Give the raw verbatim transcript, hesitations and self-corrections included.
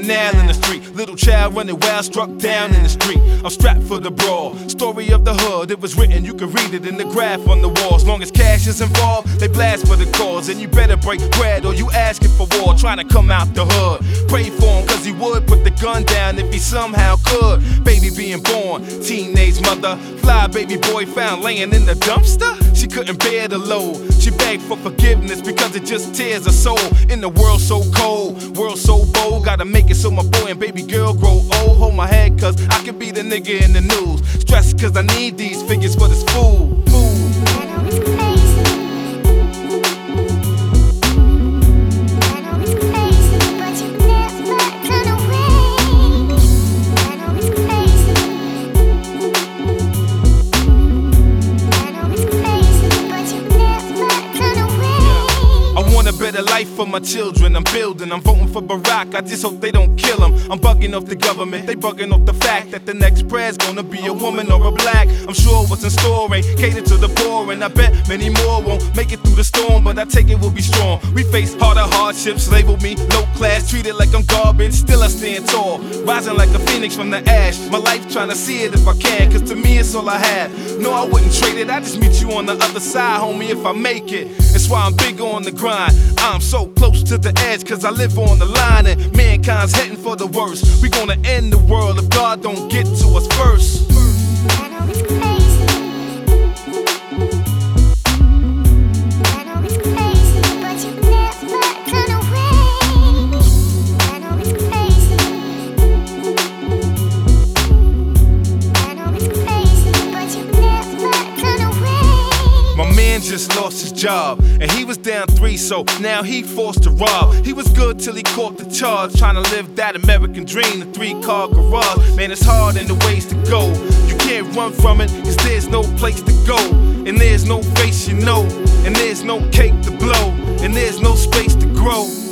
now in the street. Little child running wild, struck down in the street. I'm strapped for the brawl. Story of the hood, it was written, you can read it in the graph on the wall. As long as cash is involved, they blast for the cause. And you better break bread or you asking for war, trying to come out the hood. Pray for him cause he would put the gun down if he somehow could. Baby being born, teenage mother. Fly baby boy found laying in the dumpster. She couldn't bear the load. She begged for forgiveness because it just tears her soul. In the world so cold, world so bold. Gotta make it so my boy and baby girl grow old. Hold my head cause I could be the nigga in the news. Stressed cause I need these figures for this food. Food. Better life for my children, I'm building, I'm voting for Barack, I just hope they don't kill him. I'm bugging off the government, they bugging off the fact that the next prayer's gonna be a woman or a black. I'm sure what's in store ain't catered to the poor, and I bet many more won't make it through the storm, but I take it we'll be strong. We face harder hardships, label me low class, treated like I'm garbage, still I stand tall, rising like a phoenix from the ash. My life trying to see it if I can, cause to me it's all I have. No, I wouldn't trade it, I just meet you on the other side, homie, if I make it. That's why I'm bigger on the grind. I'm so close to the edge cause I live on the line, and mankind's heading for the worst. We gonna end the world if God don't get to us first. I know it's crazy. I know it's crazy, but you never turn away. I know it's crazy. I know it's crazy, but you never turn away. My man just lost his job, and he was down three, so now he forced to rob. He was good till he caught the charge, trying to live that American dream, the three-car garage. Man, it's hard and the ways to go. You can't run from it, cause there's no place to go. And there's no face you know, and there's no cake to blow, and there's no space to grow.